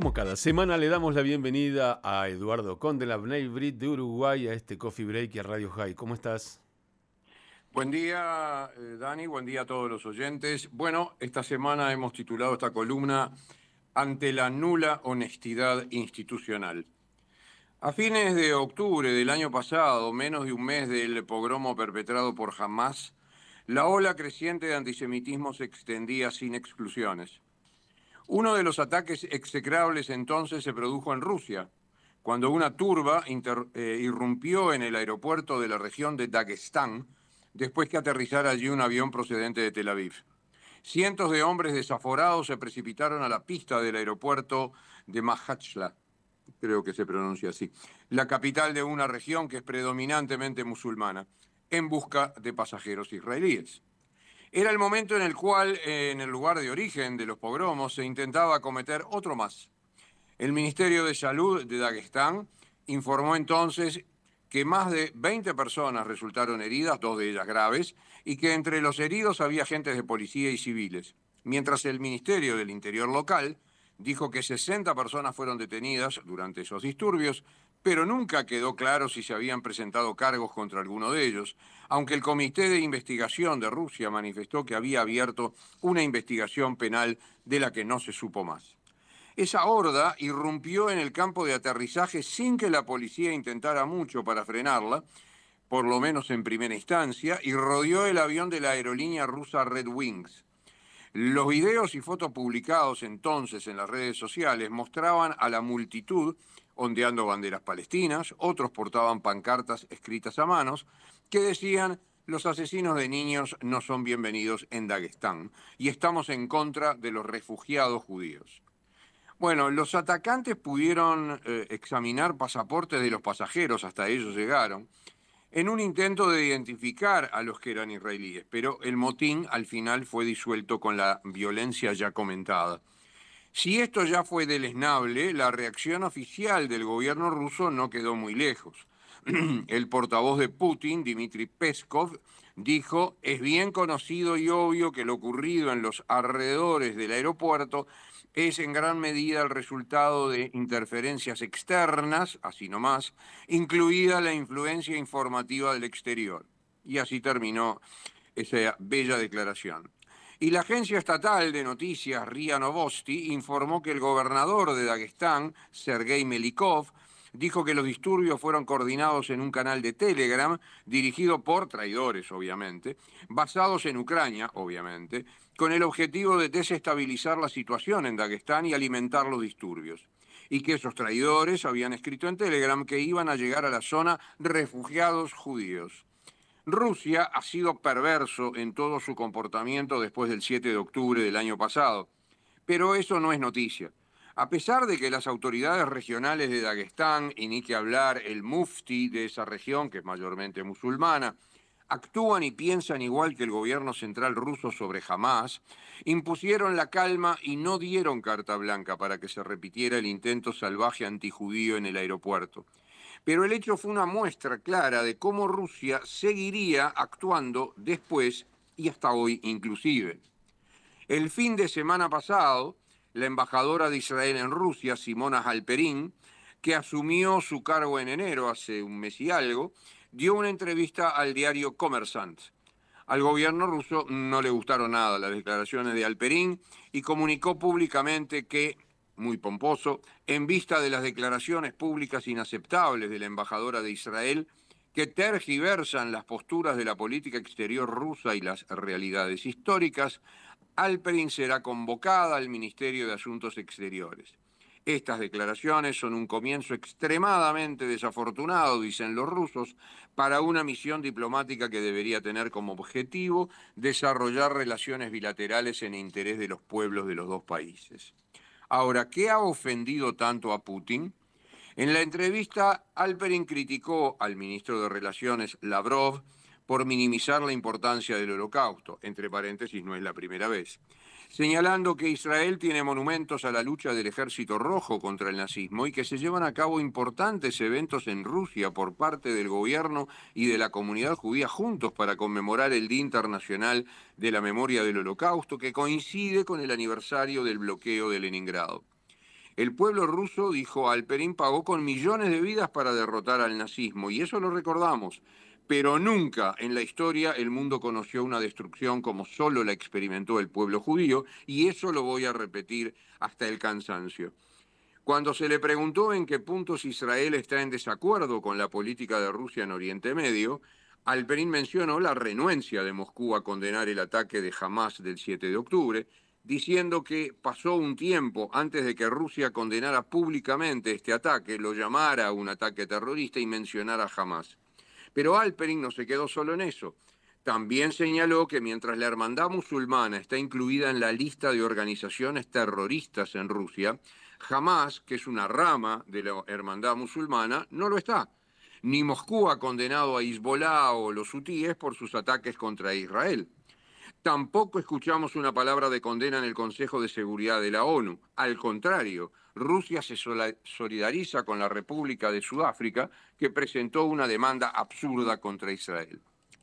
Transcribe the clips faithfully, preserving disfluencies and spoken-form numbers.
Como cada semana le damos la bienvenida a Eduardo Conde, la Bnei Brit de Uruguay, a este Coffee Break y a Radio High. ¿Cómo estás? Buen día, eh, Dani, buen día a todos los oyentes. Bueno, esta semana hemos titulado esta columna Ante la nula honestidad institucional. A fines de octubre del año pasado, menos de un mes del pogromo perpetrado por Hamás, la ola creciente de antisemitismo se extendía sin exclusiones. Uno de los ataques execrables entonces se produjo en Rusia, cuando una turba inter, eh, irrumpió en el aeropuerto de la región de Dagestán, después que aterrizara allí un avión procedente de Tel Aviv. Cientos de hombres desaforados se precipitaron a la pista del aeropuerto de Majachla, creo que se pronuncia así, la capital de una región que es predominantemente musulmana, en busca de pasajeros israelíes. Era el momento en el cual, en el lugar de origen de los pogromos, se intentaba cometer otro más. El Ministerio de Salud de Dagestán informó entonces que más de veinte personas resultaron heridas, dos de ellas graves, y que entre los heridos había agentes de policía y civiles, mientras el Ministerio del Interior local dijo que sesenta personas fueron detenidas durante esos disturbios, pero nunca quedó claro si se habían presentado cargos contra alguno de ellos, aunque el Comité de Investigación de Rusia manifestó que había abierto una investigación penal de la que no se supo más. Esa horda irrumpió en el campo de aterrizaje sin que la policía intentara mucho para frenarla, por lo menos en primera instancia, y rodeó el avión de la aerolínea rusa Red Wings. Los videos y fotos publicados entonces en las redes sociales mostraban a la multitud ondeando banderas palestinas, otros portaban pancartas escritas a manos que decían: los asesinos de niños no son bienvenidos en Dagestán y estamos en contra de los refugiados judíos. Bueno, los atacantes pudieron eh, examinar pasaportes de los pasajeros, hasta ellos llegaron, en un intento de identificar a los que eran israelíes, pero el motín al final fue disuelto con la violencia ya comentada. Si esto ya fue deleznable, la reacción oficial del gobierno ruso no quedó muy lejos. El portavoz de Putin, Dmitry Peskov, dijo: es bien conocido y obvio que lo ocurrido en los alrededores del aeropuerto es en gran medida el resultado de interferencias externas, así nomás, incluida la influencia informativa del exterior. Y así terminó esa bella declaración. Y la agencia estatal de noticias RIA Novosti informó que el gobernador de Dagestán, Sergei Melikov, dijo que los disturbios fueron coordinados en un canal de Telegram, dirigido por traidores, obviamente, basados en Ucrania, obviamente, con el objetivo de desestabilizar la situación en Dagestán y alimentar los disturbios. Y que esos traidores habían escrito en Telegram que iban a llegar a la zona refugiados judíos. Rusia ha sido perverso en todo su comportamiento después del siete de octubre del año pasado, pero eso no es noticia. A pesar de que las autoridades regionales de Dagestán, y ni que hablar el mufti de esa región, que es mayormente musulmana, actúan y piensan igual que el gobierno central ruso sobre Hamás, impusieron la calma y no dieron carta blanca para que se repitiera el intento salvaje antijudío en el aeropuerto. Pero el hecho fue una muestra clara de cómo Rusia seguiría actuando después y hasta hoy inclusive. El fin de semana pasado, la embajadora de Israel en Rusia, Simona Halperin, que asumió su cargo en enero, hace un mes y algo, dio una entrevista al diario Kommersant. Al gobierno ruso no le gustaron nada las declaraciones de Halperin y comunicó públicamente que, muy pomposo, en vista de las declaraciones públicas inaceptables de la embajadora de Israel, que tergiversan las posturas de la política exterior rusa y las realidades históricas, Halperin será convocada al Ministerio de Asuntos Exteriores. Estas declaraciones son un comienzo extremadamente desafortunado, dicen los rusos, para una misión diplomática que debería tener como objetivo desarrollar relaciones bilaterales en interés de los pueblos de los dos países. Ahora, ¿qué ha ofendido tanto a Putin? En la entrevista, Halperin criticó al ministro de Relaciones, Lavrov, por minimizar la importancia del Holocausto, entre paréntesis, no es la primera vez, señalando que Israel tiene monumentos a la lucha del Ejército Rojo contra el nazismo y que se llevan a cabo importantes eventos en Rusia por parte del gobierno y de la comunidad judía juntos para conmemorar el Día Internacional de la Memoria del Holocausto, que coincide con el aniversario del bloqueo de Leningrado. El pueblo ruso, dijo Halperin, pagó con millones de vidas para derrotar al nazismo, y eso lo recordamos. Pero nunca en la historia el mundo conoció una destrucción como solo la experimentó el pueblo judío, y eso lo voy a repetir hasta el cansancio. Cuando se le preguntó en qué puntos Israel está en desacuerdo con la política de Rusia en Oriente Medio, Halperin mencionó la renuencia de Moscú a condenar el ataque de Hamás del siete de octubre, diciendo que pasó un tiempo antes de que Rusia condenara públicamente este ataque, lo llamara un ataque terrorista y mencionara a Hamás. Pero Halperin no se quedó solo en eso. También señaló que mientras la Hermandad Musulmana está incluida en la lista de organizaciones terroristas en Rusia, Hamás, que es una rama de la Hermandad Musulmana, no lo está. Ni Moscú ha condenado a Hezbollah o los hutíes por sus ataques contra Israel. Tampoco escuchamos una palabra de condena en el Consejo de Seguridad de la ONU. Al contrario, Rusia se solidariza con la República de Sudáfrica, que presentó una demanda absurda contra Israel.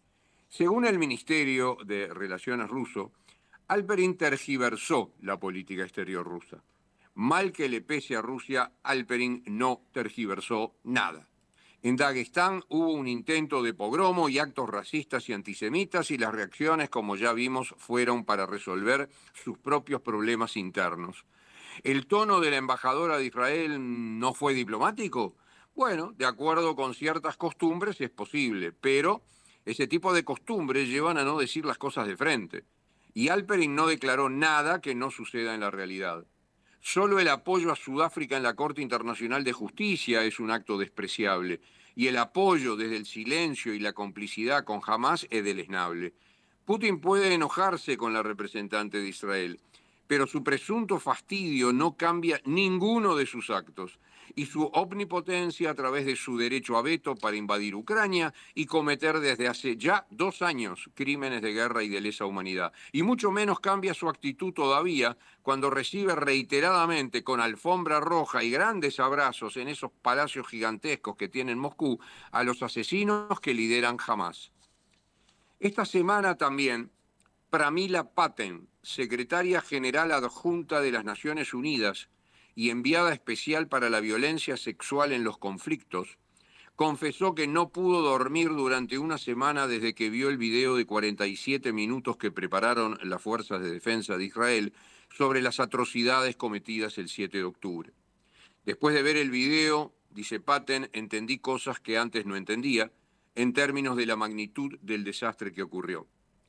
Según el Ministerio de Relaciones ruso, Halperin tergiversó la política exterior rusa. Mal que le pese a Rusia, Halperin no tergiversó nada. En Daguestán hubo un intento de pogromo y actos racistas y antisemitas, y las reacciones, como ya vimos, fueron para resolver sus propios problemas internos. ¿El tono de la embajadora de Israel no fue diplomático? Bueno, de acuerdo con ciertas costumbres es posible, pero ese tipo de costumbres llevan a no decir las cosas de frente. Y Halperin no declaró nada que no suceda en la realidad. Solo el apoyo a Sudáfrica en la Corte Internacional de Justicia es un acto despreciable, y el apoyo desde el silencio y la complicidad con Hamás es deleznable. Putin puede enojarse con la representante de Israel, pero su presunto fastidio no cambia ninguno de sus actos, y su omnipotencia a través de su derecho a veto para invadir Ucrania y cometer desde hace ya dos años crímenes de guerra y de lesa humanidad. Y mucho menos cambia su actitud todavía cuando recibe reiteradamente con alfombra roja y grandes abrazos en esos palacios gigantescos que tiene en Moscú a los asesinos que lideran Hamás. Esta semana también Pramila Patten, secretaria general adjunta de las Naciones Unidas y enviada especial para la violencia sexual en los conflictos, confesó que no pudo dormir durante una semana desde que vio el video de cuarenta y siete minutos que prepararon las Fuerzas de Defensa de Israel sobre las atrocidades cometidas el siete de octubre. Después de ver el video, dice Patten, entendí cosas que antes no entendía en términos de la magnitud del desastre que ocurrió.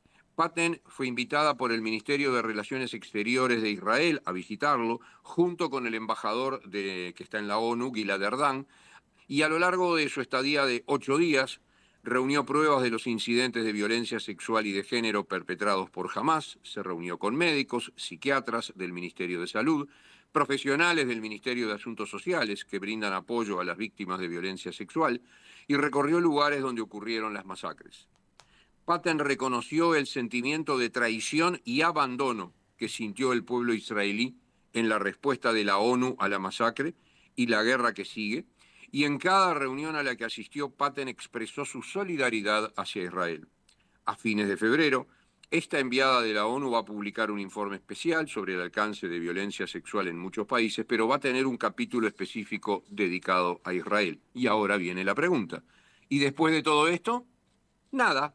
Patten fue invitada por el Ministerio de Relaciones Exteriores de Israel a visitarlo, junto con el embajador de, que está en la ONU, Gilad Erdan, y a lo largo de su estadía de ocho días reunió pruebas de los incidentes de violencia sexual y de género perpetrados por Hamás, se reunió con médicos, psiquiatras del Ministerio de Salud, profesionales del Ministerio de Asuntos Sociales que brindan apoyo a las víctimas de violencia sexual, y recorrió lugares donde ocurrieron las masacres. Patten reconoció el sentimiento de traición y abandono que sintió el pueblo israelí en la respuesta de la ONU a la masacre y la guerra que sigue, y en cada reunión a la que asistió, Patten expresó su solidaridad hacia Israel. A fines de febrero, esta enviada de la ONU va a publicar un informe especial sobre el alcance de violencia sexual en muchos países, pero va a tener un capítulo específico dedicado a Israel. Y ahora viene la pregunta. ¿Y después de todo esto? Nada.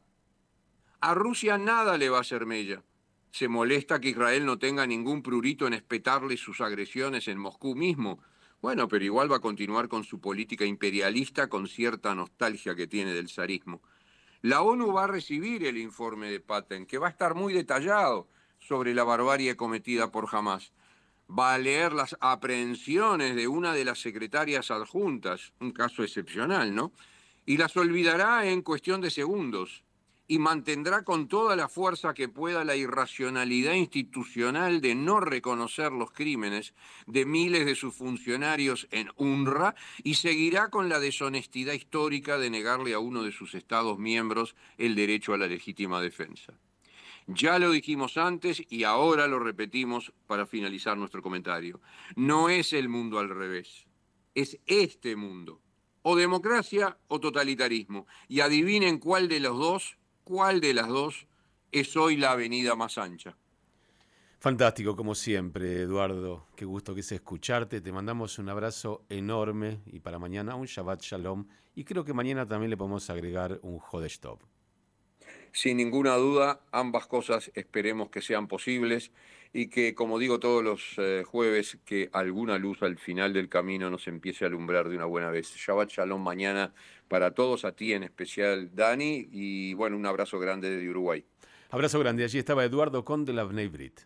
A Rusia nada le va a hacer mella. Se molesta que Israel no tenga ningún prurito en espetarle sus agresiones en Moscú mismo. Bueno, pero igual va a continuar con su política imperialista con cierta nostalgia que tiene del zarismo. La ONU va a recibir el informe de Patten, que va a estar muy detallado sobre la barbarie cometida por Hamás. Va a leer las aprehensiones de una de las secretarias adjuntas, un caso excepcional, ¿no? Y las olvidará en cuestión de segundos. Y mantendrá con toda la fuerza que pueda la irracionalidad institucional de no reconocer los crímenes de miles de sus funcionarios en UNRWA, y seguirá con la deshonestidad histórica de negarle a uno de sus Estados miembros el derecho a la legítima defensa. Ya lo dijimos antes y ahora lo repetimos para finalizar nuestro comentario. No es el mundo al revés, es este mundo. O democracia o totalitarismo. Y adivinen cuál de los dos ¿Cuál de las dos es hoy la avenida más ancha? Fantástico, como siempre, Eduardo. Qué gusto que es escucharte. Te mandamos un abrazo enorme y para mañana un Shabbat Shalom. Y creo que mañana también le podemos agregar un Jodesh Tov. Sin ninguna duda, ambas cosas esperemos que sean posibles y que, como digo todos los eh, jueves, que alguna luz al final del camino nos empiece a alumbrar de una buena vez. Shabbat Shalom mañana para todos, a ti en especial, Dani, y bueno, un abrazo grande desde Uruguay. Abrazo grande. Allí estaba Eduardo Conde, la Bnei Brit.